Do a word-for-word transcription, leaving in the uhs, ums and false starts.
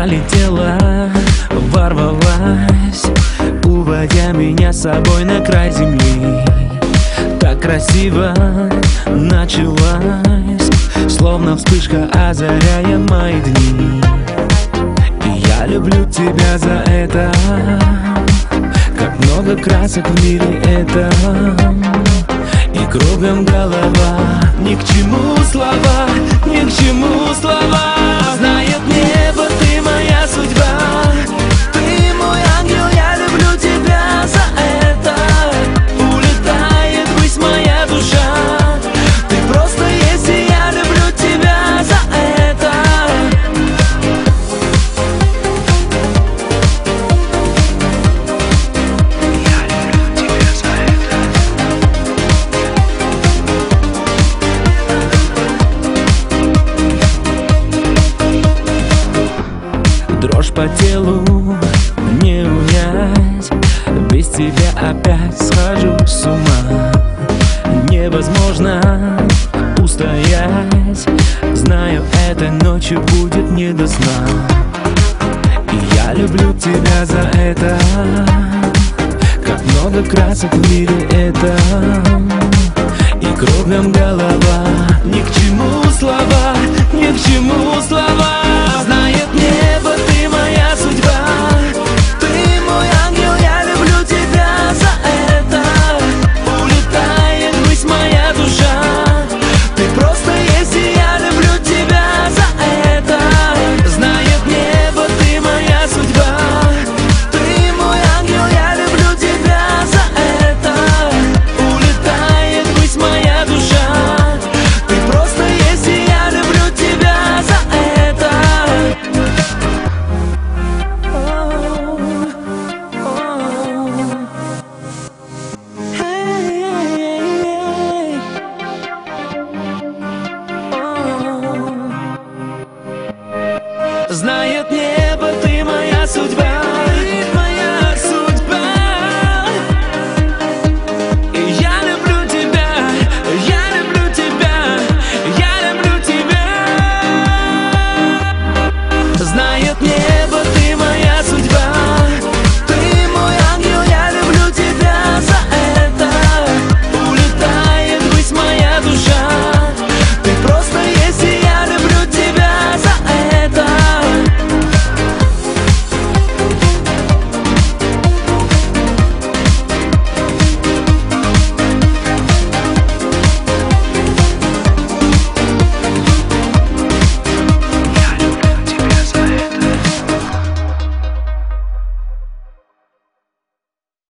полетела, ворвалась, уводя меня с собой на край земли. Так красиво началась, словно вспышка, озаряя мои дни. И я люблю тебя за это, как много красок в мире этом. И кругом голова, ни к чему слова, ни к чему слова. Знает небо, ты моя судьба, ты мой ангел, я люблю тебя за это. Улетает ввысь моя душа, ты просто есть, и я люблю тебя за это. Дрожь по телу не унять, без тебя опять схожу с ума. Невозможно устоять, знаю, этой ночью будет не до сна. И я люблю тебя за это, как много красок в мире этом. И кругом голова, ни к чему слова, ни к чему слова. Знает небо, ты моя судьба, ты мой ангел, я люблю тебя за это. Улетает ввысь моя душа, ты просто есть, и я люблю тебя за это. Знает небо, ты моя судьба, ты мой ангел, я люблю тебя за это. Улетает ввысь моя душа, ты просто есть, и я люблю тебя за это. Знает